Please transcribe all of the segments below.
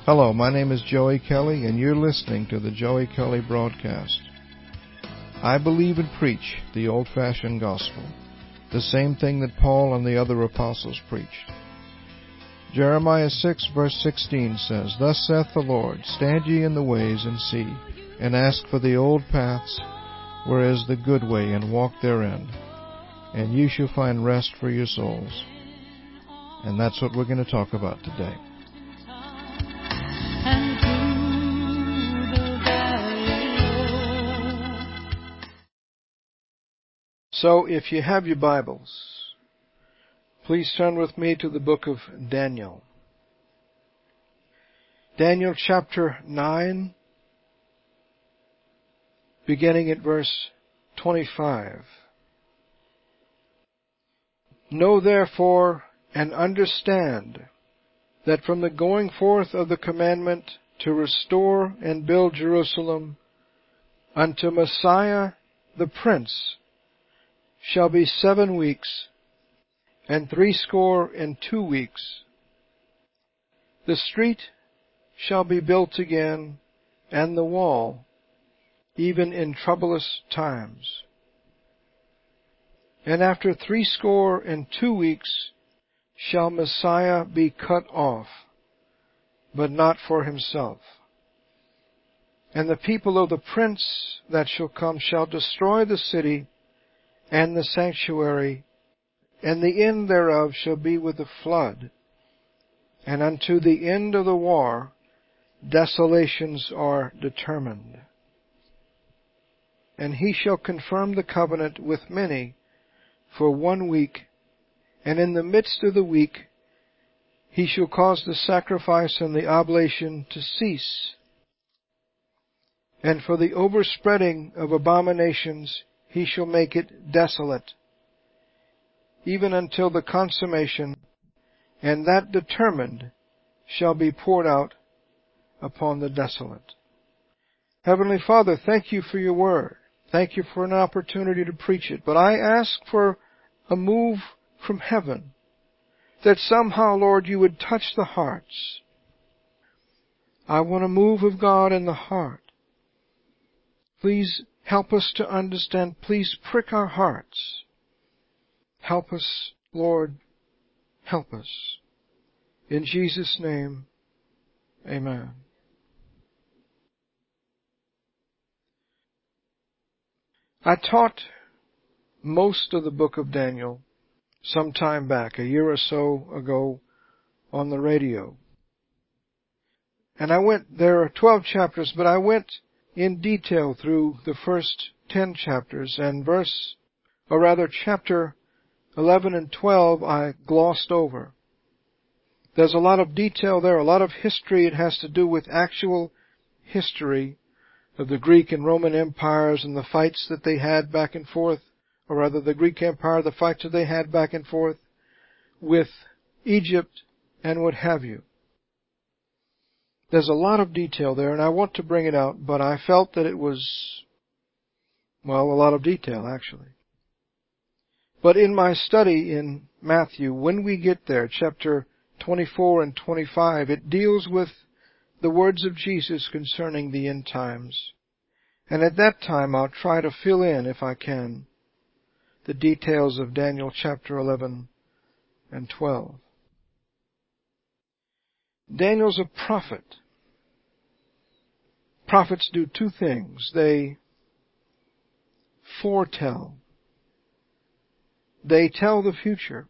Hello, my name is Joey Kelly, and you're listening to the Joey Kelly Broadcast. I believe and preach the old-fashioned gospel, the same thing that Paul and the other apostles preached. Jeremiah 6, verse 16 says, "Thus saith the Lord, Stand ye in the ways, and see, and ask for the old paths, where is the good way, and walk therein, and ye shall find rest for your souls." And that's what we're going to talk about today. So, if you have your Bibles, please turn with me to the book of Daniel. Daniel chapter 9, beginning at verse 25. Know therefore and understand that from the going forth of the commandment to restore and build Jerusalem unto Messiah the Prince shall be 7 weeks, and 62 weeks. The street shall be built again, and the wall, even in troublous times. And after 62 weeks shall Messiah be cut off, but not for himself. And the people of the prince that shall come shall destroy the city and the sanctuary, and the end thereof shall be with the flood. And unto the end of the war desolations are determined. And he shall confirm the covenant with many for 1 week, and in the midst of the week he shall cause the sacrifice and the oblation to cease. And for the overspreading of abominations he shall make it desolate, even until the consummation, and that determined shall be poured out upon the desolate. Heavenly Father, thank you for your word. Thank you for an opportunity to preach it. But I ask for a move from heaven, that somehow, Lord, you would touch the hearts. I want a move of God in the heart. Please help us to understand. Please prick our hearts. Help us, Lord. Help us. In Jesus' name, amen. I taught most of the book of Daniel some time back, a year or so ago, on the radio. And there are 12 chapters, but I went in detail through the first 10 chapters, and chapter 11 and 12 I glossed over. There's a lot of detail there, a lot of history. It has to do with actual history of the Greek and Roman empires and the fights that they had back and forth, or rather the Greek Empire, the fights that they had back and forth with Egypt and what have you. There's a lot of detail there, and I want to bring it out, but I felt that it was, a lot of detail, actually. But in my study in Matthew, when we get there, chapter 24 and 25, it deals with the words of Jesus concerning the end times. And at that time, I'll try to fill in, if I can, the details of Daniel chapter 11 and 12. Daniel's a prophet. Prophets do 2 things. They foretell. They tell the future.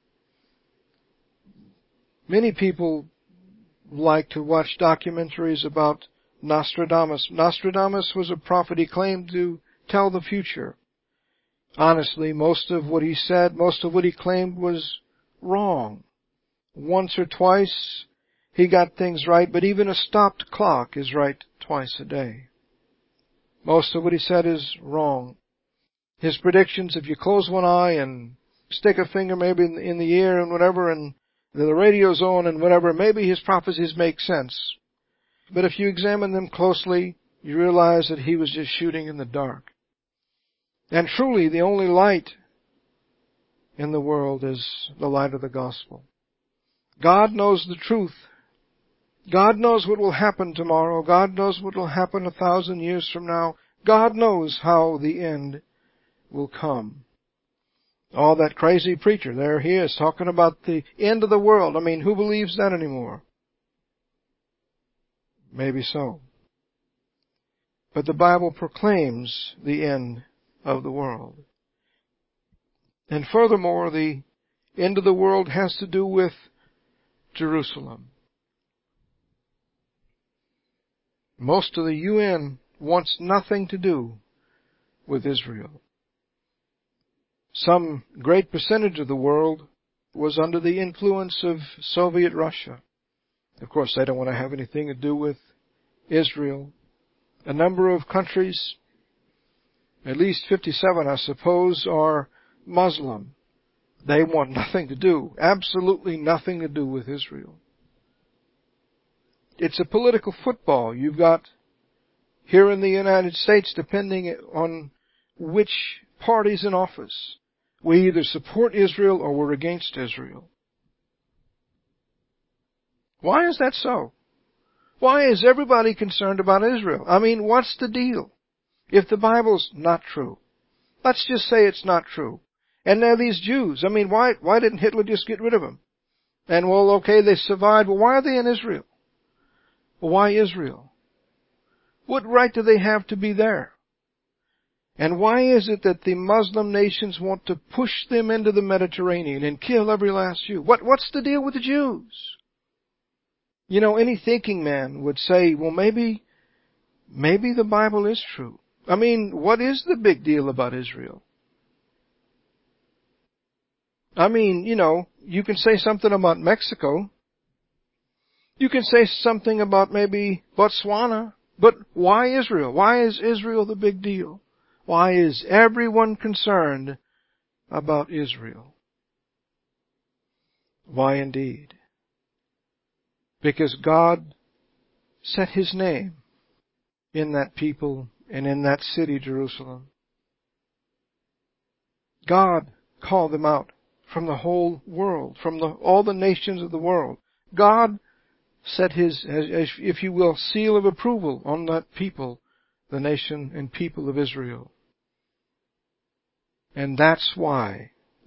Many people like to watch documentaries about Nostradamus. Nostradamus was a prophet. He claimed to tell the future. Honestly, most of what he said, most of what he claimed was wrong. Once or twice he got things right, but even a stopped clock is right twice a day. Most of what he said is wrong. His predictions, if you close one eye and stick a finger maybe in the ear and whatever, and the radio's on and whatever, maybe his prophecies make sense. But if you examine them closely, you realize that he was just shooting in the dark. And truly, the only light in the world is the light of the gospel. God knows the truth, God knows what will happen tomorrow. God knows what will happen 1,000 years from now. God knows how the end will come. Oh, that crazy preacher, there he is, talking about the end of the world. I mean, who believes that anymore? Maybe so. But the Bible proclaims the end of the world. And furthermore, the end of the world has to do with Jerusalem. Most of the UN wants nothing to do with Israel. Some great percentage of the world was under the influence of Soviet Russia. Of course, they don't want to have anything to do with Israel. A number of countries, at least 57, I suppose, are Muslim. They want nothing to do, absolutely nothing to do with Israel. It's a political football. You've got, here in the United States, depending on which party's in office, we either support Israel or we're against Israel. Why is that so? Why is everybody concerned about Israel? I mean, what's the deal? If the Bible's not true, let's just say it's not true. And now these Jews, I mean, why didn't Hitler just get rid of them? And well, okay, they survived. Well, why are they in Israel? Well, why Israel? What right do they have to be there? And why is it that the Muslim nations want to push them into the Mediterranean and kill every last Jew? What's the deal with the Jews? You know, any thinking man would say, well, maybe the Bible is true. I mean, what is the big deal about Israel? I mean, you know, you can say something about Mexico. You can say something about maybe Botswana. But why Israel? Why is Israel the big deal? Why is everyone concerned about Israel? Why indeed? Because God set His name in that people and in that city, Jerusalem. God called them out from the whole world, from all the nations of the world. God set His, if you will, seal of approval on that people, the nation and people of Israel. And that's why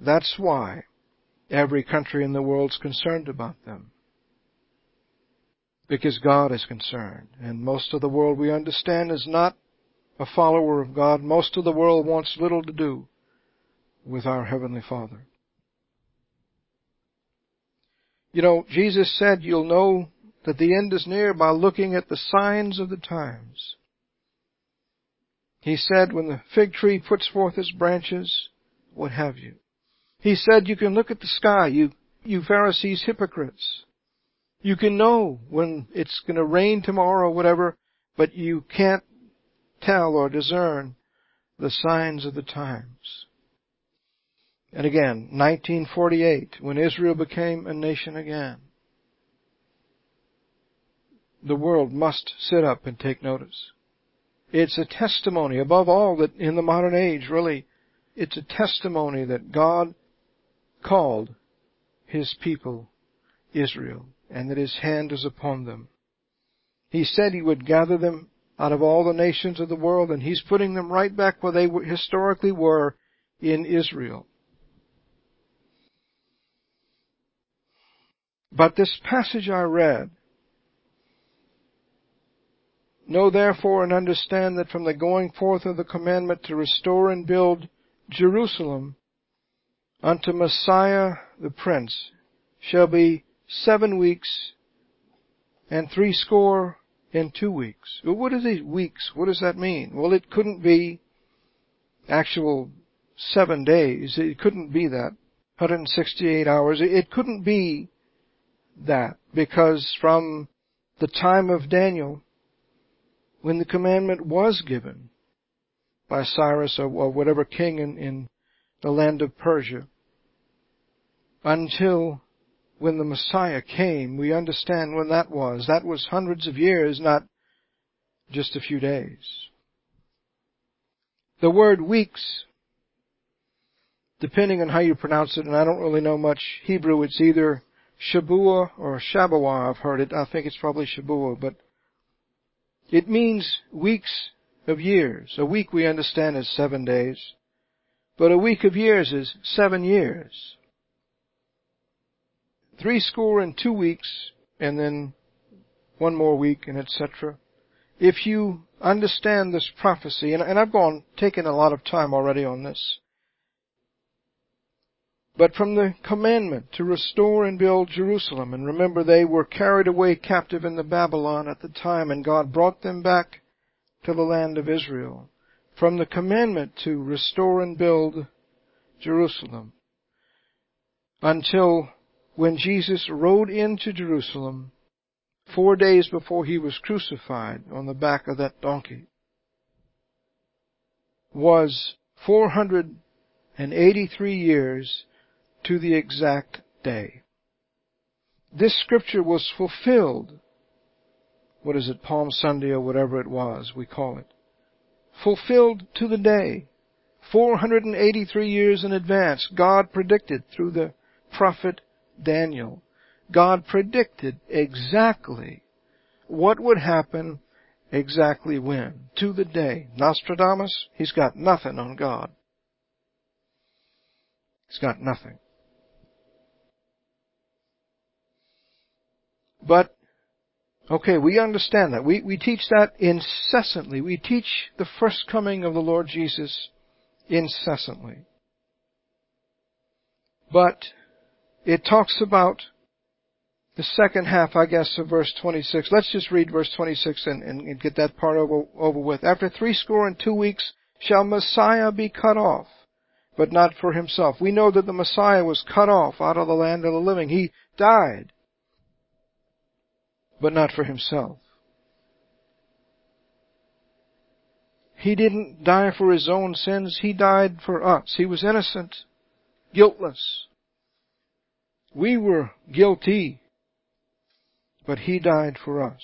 every country in the world's concerned about them. Because God is concerned. And most of the world, we understand, is not a follower of God. Most of the world wants little to do with our Heavenly Father. You know, Jesus said, you'll know that the end is near by looking at the signs of the times. He said, when the fig tree puts forth its branches, what have you? He said, you can look at the sky, you Pharisees, hypocrites. You can know when it's going to rain tomorrow or whatever, but you can't tell or discern the signs of the times. And again, 1948, when Israel became a nation again, the world must sit up and take notice. It's a testimony, above all, that in the modern age, really, it's a testimony that God called His people Israel, and that His hand is upon them. He said He would gather them out of all the nations of the world, and He's putting them right back where they historically were, in Israel. But this passage I read, know therefore and understand that from the going forth of the commandment to restore and build Jerusalem unto Messiah the Prince shall be 7 weeks and 62 weeks. Well, what are these weeks? What does that mean? Well, it couldn't be actual 7 days. It couldn't be that. 168 hours. It couldn't be that, because from the time of Daniel, when the commandment was given by Cyrus or whatever king in the land of Persia, until when the Messiah came, we understand when that was. That was hundreds of years, not just a few days. The word weeks, depending on how you pronounce it, and I don't really know much Hebrew, it's either Shabuah or Shabawah, I've heard it. I think it's probably Shabuah, but it means weeks of years. A week we understand is 7 days, but a week of years is 7 years. 62 weeks, and then one more week, and etc. If you understand this prophecy, and I've taken a lot of time already on this, but from the commandment to restore and build Jerusalem, and remember they were carried away captive into Babylon at the time, and God brought them back to the land of Israel. From the commandment to restore and build Jerusalem until when Jesus rode into Jerusalem 4 days before he was crucified on the back of that donkey, was 483 years to the exact day. This scripture was fulfilled, Palm Sunday or whatever it was, we call it. Fulfilled to the day. 483 years in advance, God predicted through the prophet Daniel. God predicted exactly what would happen, exactly when, to the day. Nostradamus, he's got nothing on God. He's got nothing. But, okay, we understand that. We teach that incessantly. We teach the first coming of the Lord Jesus incessantly. But it talks about the second half, I guess, of verse 26. Let's just read verse 26 and get that part over with. After 62 weeks shall Messiah be cut off, but not for himself. We know that the Messiah was cut off out of the land of the living. He died, but not for himself. He didn't die for his own sins. He died for us. He was innocent, guiltless. We were guilty, but he died for us.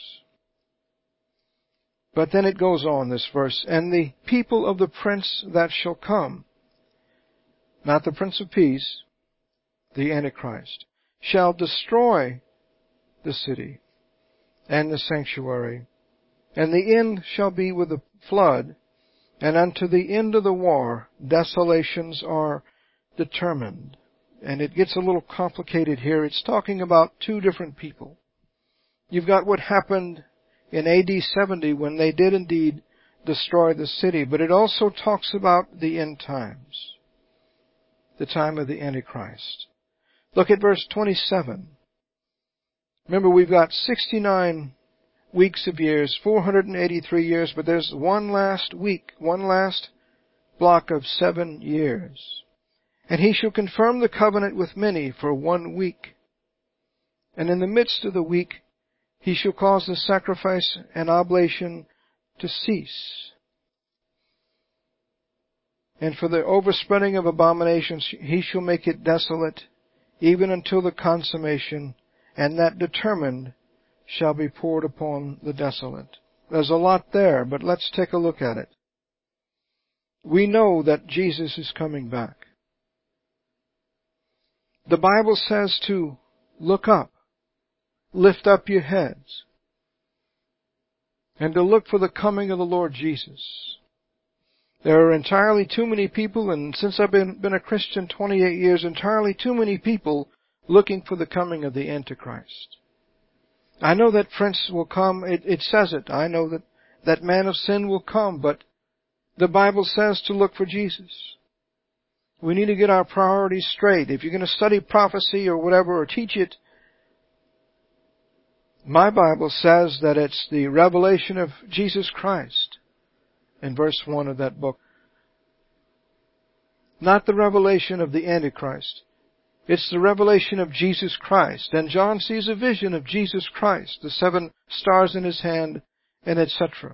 But then it goes on, this verse, and the people of the prince that shall come, not the Prince of Peace, the Antichrist, shall destroy the city and the sanctuary, and the end shall be with a flood, and unto the end of the war desolations are determined. And it gets a little complicated here. It's talking about two different people. You've got what happened in AD 70 when they did indeed destroy the city, but it also talks about the end times, the time of the Antichrist. Look at verse 27. Remember, we've got 69 weeks of years, 483 years, but there's one last week, one last block of 7 years. And he shall confirm the covenant with many for 1 week. And in the midst of the week, he shall cause the sacrifice and oblation to cease. And for the overspreading of abominations, he shall make it desolate, even until the consummation, and that determined shall be poured upon the desolate. There's a lot there, but let's take a look at it. We know that Jesus is coming back. The Bible says to look up, lift up your heads, and to look for the coming of the Lord Jesus. There are entirely too many people, and since I've been a Christian 28 years, entirely too many people looking for the coming of the Antichrist. I know that Prince will come. It says it. I know that man of sin will come, but the Bible says to look for Jesus. We need to get our priorities straight. If you're going to study prophecy or whatever, or teach it, my Bible says that it's the revelation of Jesus Christ in verse 1 of that book. Not the revelation of the Antichrist. It's the revelation of Jesus Christ. And John sees a vision of Jesus Christ, the 7 stars in his hand, and etc.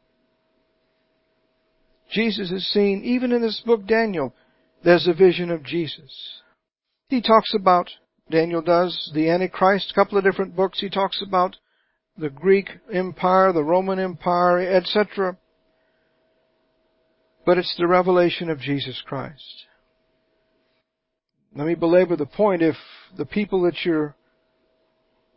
Jesus is seen, even in this book Daniel, there's a vision of Jesus. He talks about, Daniel does, the Antichrist, a couple of different books. He talks about the Greek Empire, the Roman Empire, etc. But it's the revelation of Jesus Christ. Let me belabor the point. If the people that you're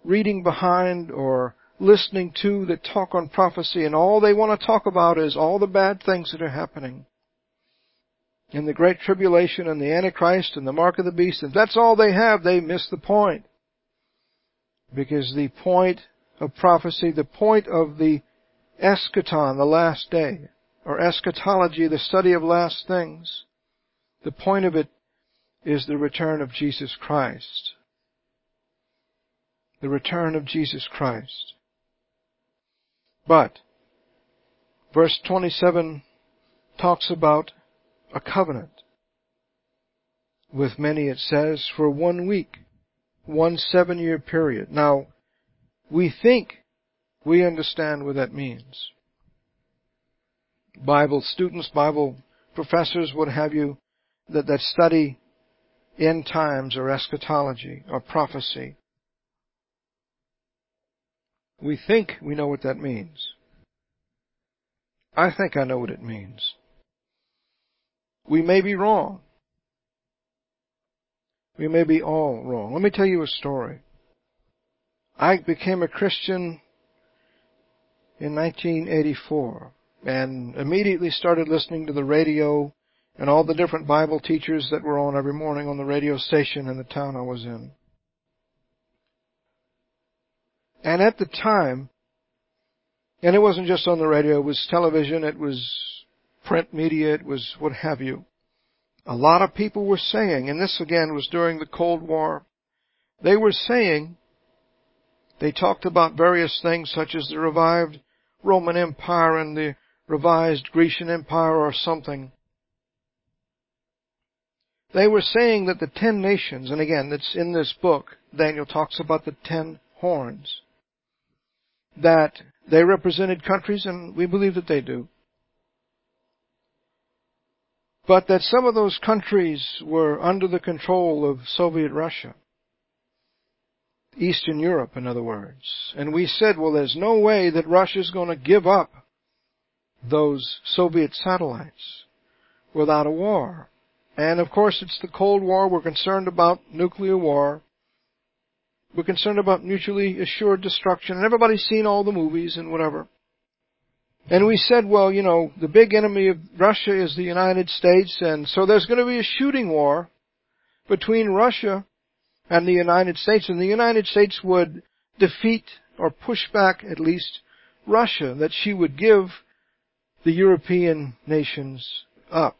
reading behind or listening to that talk on prophecy, and all they want to talk about is all the bad things that are happening. In the Great Tribulation and the Antichrist and the Mark of the Beast, and that's all they have, they miss the point. Because the point of prophecy, the point of the eschaton, the last day, or eschatology, the study of last things, the point of it is the return of Jesus Christ. The return of Jesus Christ. But, verse 27 talks about a covenant. With many, it says, for 1 week, 1 7-year period. Now, we think we understand what that means. Bible students, Bible professors, what have you, that study end times or eschatology or prophecy. We think we know what that means. I think I know what it means. We may be wrong. We may be all wrong. Let me tell you a story. I became a Christian in 1984 and immediately started listening to the radio and all the different Bible teachers that were on every morning on the radio station in the town I was in. And at the time, and it wasn't just on the radio, it was television, it was print media, it was what have you. A lot of people were saying, and this again was during the Cold War, they were saying, they talked about various things such as the revived Roman Empire and the revised Grecian Empire or something. They were saying that the 10 nations, and again, that's in this book, Daniel talks about the 10 horns, that they represented countries, and we believe that they do. But that some of those countries were under the control of Soviet Russia. Eastern Europe, in other words. And we said, well, there's no way that Russia's going to give up those Soviet satellites without a war. And of course, it's the Cold War. We're concerned about nuclear war. We're concerned about mutually assured destruction. And everybody's seen all the movies and whatever. And we said, well, you know, the big enemy of Russia is the United States, and so there's going to be a shooting war between Russia and the United States, and the United States would defeat or push back at least Russia, that she would give the European nations up.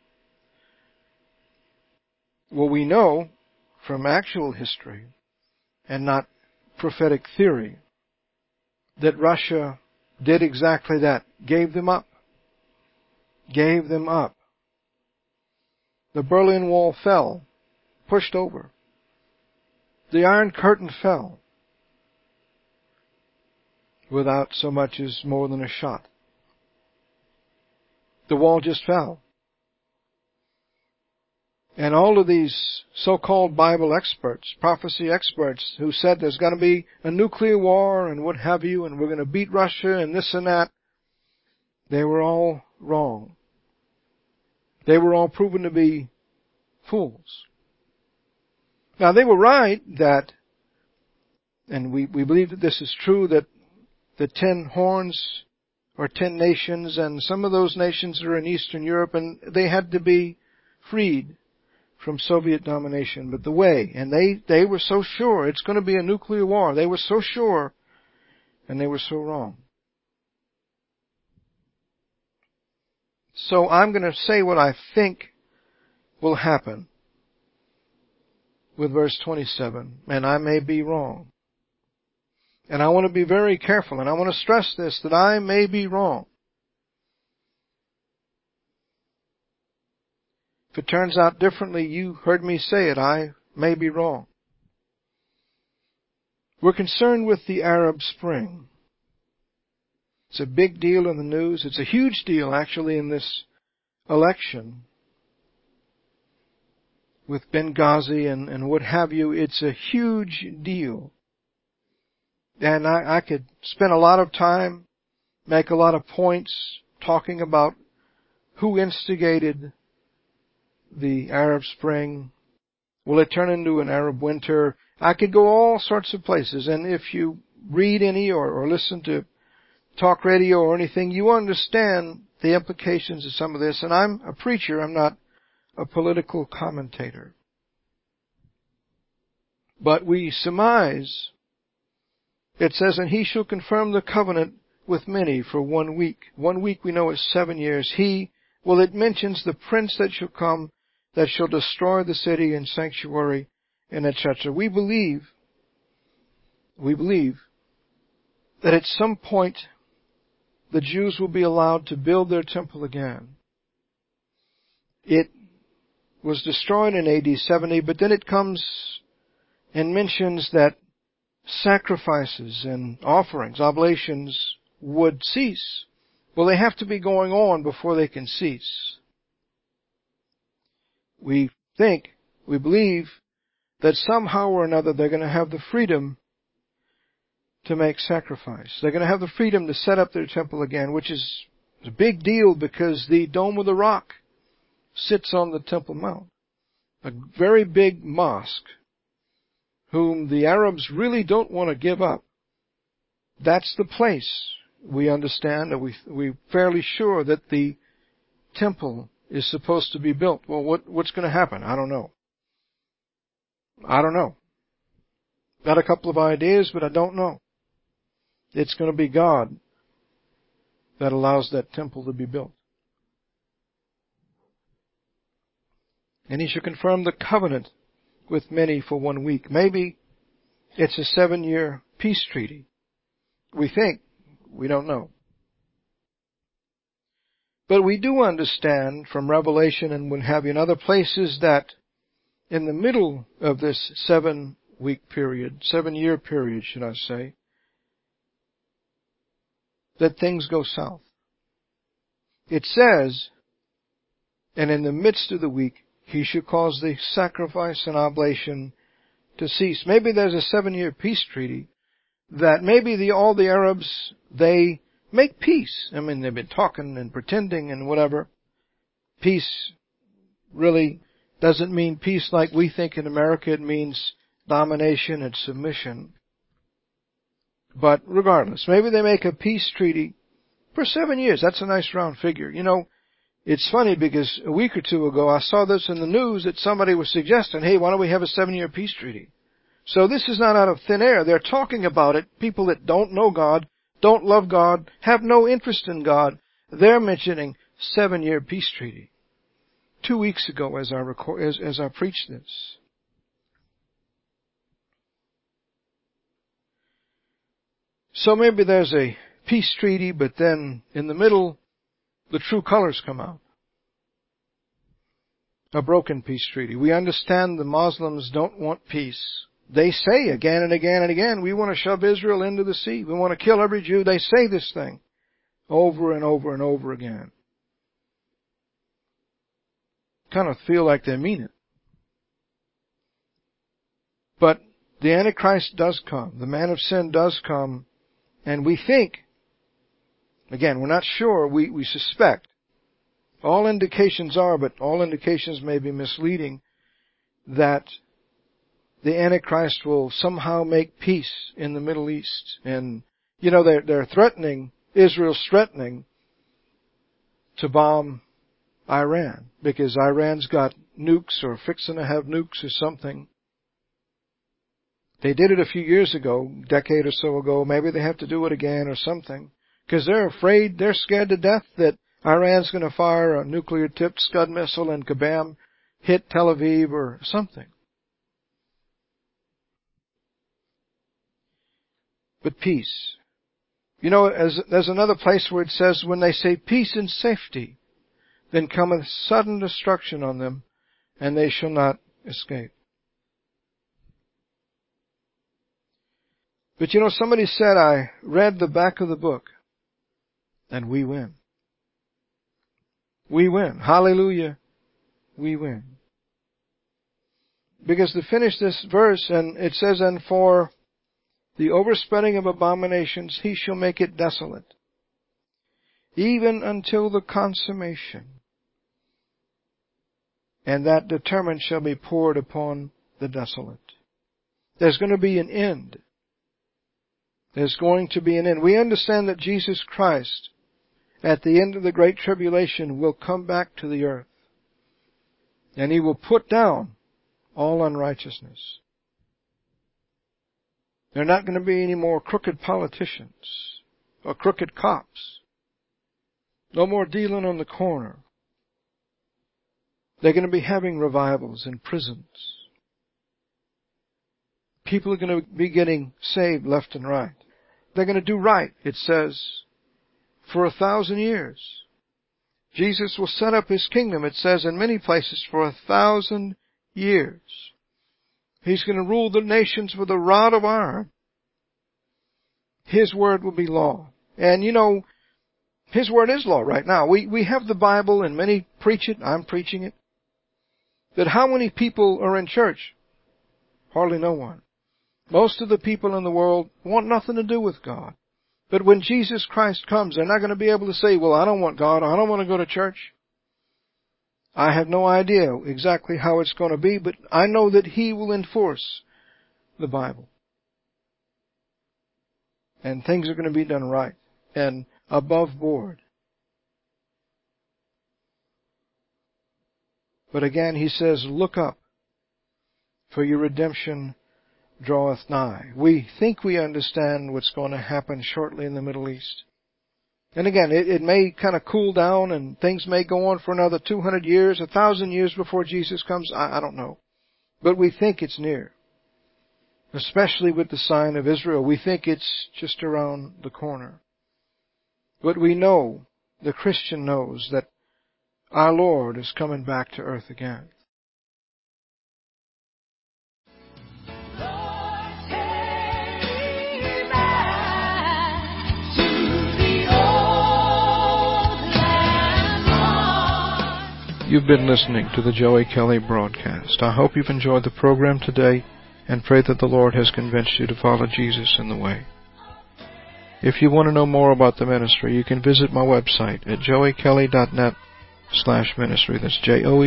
Well, we know from actual history and not prophetic theory that Russia did exactly that. Gave them up. Gave them up. The Berlin Wall fell. Pushed over. The Iron Curtain fell. Without so much as more than a shot. The wall just fell. And all of these so-called Bible experts, prophecy experts, who said there's going to be a nuclear war and what have you, and we're going to beat Russia and this and that, they were all wrong. They were all proven to be fools. Now, they were right that, and we believe that this is true, that the 10 horns are 10 nations, and some of those nations are in Eastern Europe, and they had to be freed from Soviet domination. But the way, and they were so sure it's going to be a nuclear war. They were so sure, and they were so wrong. So I'm going to say what I think will happen with verse 27, and I may be wrong. And I want to be very careful, and I want to stress this, that I may be wrong. If it turns out differently, you heard me say it, I may be wrong. We're concerned with the Arab Spring. It's a big deal in the news. It's a huge deal, actually, in this election with Benghazi and what have you. It's a huge deal. And I could spend a lot of time, make a lot of points, talking about who instigated the Arab Spring. Will it turn into an Arab winter? I could go all sorts of places, and if you read any or listen to talk radio or anything, you understand the implications of some of this. And I'm a preacher, I'm not a political commentator. But we surmise, it says, and he shall confirm the covenant with many for 1 week. 1 week we know is 7 years. It mentions the prince that shall come, that shall destroy the city and sanctuary, and etc. We believe that at some point the Jews will be allowed to build their temple again. It was destroyed in AD 70, but then it comes and mentions that sacrifices and offerings, oblations, would cease. Well, they have to be going on before they can cease. We believe that somehow or another they're going to have the freedom to make sacrifice. They're going to have the freedom to set up their temple again, which is a big deal because the Dome of the Rock sits on the Temple Mount. A very big mosque whom the Arabs really don't want to give up. That's the place, we understand, and we're fairly sure that the temple is supposed to be built. Well, what's going to happen? I don't know. Got a couple of ideas, but I don't know. It's going to be God that allows that temple to be built. And he shall confirm the covenant with many for 1 week. Maybe it's a 7-year peace treaty. We think. We don't know. But we do understand from Revelation and what have you in other places that in the middle of this 7-year period, should I say, that things go south. It says, and in the midst of the week, he shall cause the sacrifice and oblation to cease. Maybe there's a 7-year peace treaty that maybe all the Arabs, they make peace. I mean, they've been talking and pretending and whatever. Peace really doesn't mean peace like we think in America. It means domination and submission. But regardless, maybe they make a peace treaty for 7 years. That's a nice round figure. You know, it's funny because a week or two ago I saw this in the news that somebody was suggesting, hey, why don't we have a 7-year peace treaty? So this is not out of thin air. They're talking about it. People that don't know God, don't love God, have no interest in God, they're mentioning 7-year peace treaty. 2 weeks ago as I preached this. So maybe there's a peace treaty, but then in the middle, the true colors come out. A broken peace treaty. We understand the Muslims don't want peace. They say again and again and again, we want to shove Israel into the sea. We want to kill every Jew. They say this thing over and over and over again. Kind of feel like they mean it. But the Antichrist does come. The man of sin does come. And we think, again, we're not sure, we suspect. All indications are, but all indications may be misleading, that the Antichrist will somehow make peace in the Middle East. And, you know, they're threatening, Israel's threatening to bomb Iran because Iran's got nukes or fixing to have nukes or something. They did it a few years ago, a decade or so ago. Maybe they have to do it again or something because they're afraid, they're scared to death that Iran's going to fire a nuclear-tipped Scud missile and kabam, hit Tel Aviv or something. But peace. You know, there's another place where it says, when they say peace and safety, then cometh sudden destruction on them, and they shall not escape. But you know, somebody said, I read the back of the book, and we win. We win. Hallelujah. We win. Because to finish this verse, and it says, and for the overspreading of abominations, he shall make it desolate, even until the consummation. And that determined shall be poured upon the desolate. There's going to be an end. There's going to be an end. We understand that Jesus Christ, at the end of the Great Tribulation, will come back to the earth. And He will put down all unrighteousness. There are not going to be any more crooked politicians or crooked cops. No more dealing on the corner. They're going to be having revivals in prisons. People are going to be getting saved left and right. They're going to do right, it says, for 1,000 years. Jesus will set up His kingdom, it says in many places, for 1,000 years. He's going to rule the nations with a rod of iron. His word will be law. And you know, His word is law right now. We have the Bible and many preach it. I'm preaching it. But how many people are in church? Hardly no one. Most of the people in the world want nothing to do with God. But when Jesus Christ comes, they're not going to be able to say, well, I don't want God. I don't want to go to church. I have no idea exactly how it's going to be, but I know that He will enforce the Bible. And things are going to be done right and above board. But again, He says, look up, for your redemption draweth nigh. We think we understand what's going to happen shortly in the Middle East. And again, it may kind of cool down and things may go on for another 200 years, 1,000 years before Jesus comes. I don't know. But we think it's near. Especially with the sign of Israel. We think it's just around the corner. But we know, the Christian knows, that our Lord is coming back to earth again. You've been listening to the Joey Kelly broadcast. I hope you've enjoyed the program today and pray that the Lord has convinced you to follow Jesus in the way. If you want to know more about the ministry, you can visit my website at joeykelly.net/ministry. That's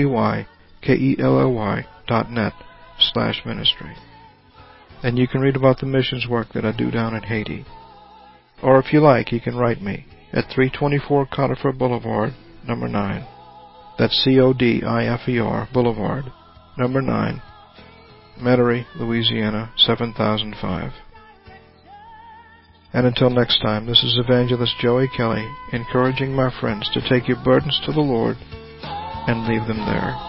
joeykelly.net/ministry. And you can read about the missions work that I do down in Haiti. Or if you like, you can write me at 324 Conifer Boulevard, number 9. That's Codifer Boulevard, number 9, Metairie, Louisiana, 7005. And until next time, this is Evangelist Joey Kelly, encouraging my friends to take your burdens to the Lord and leave them there.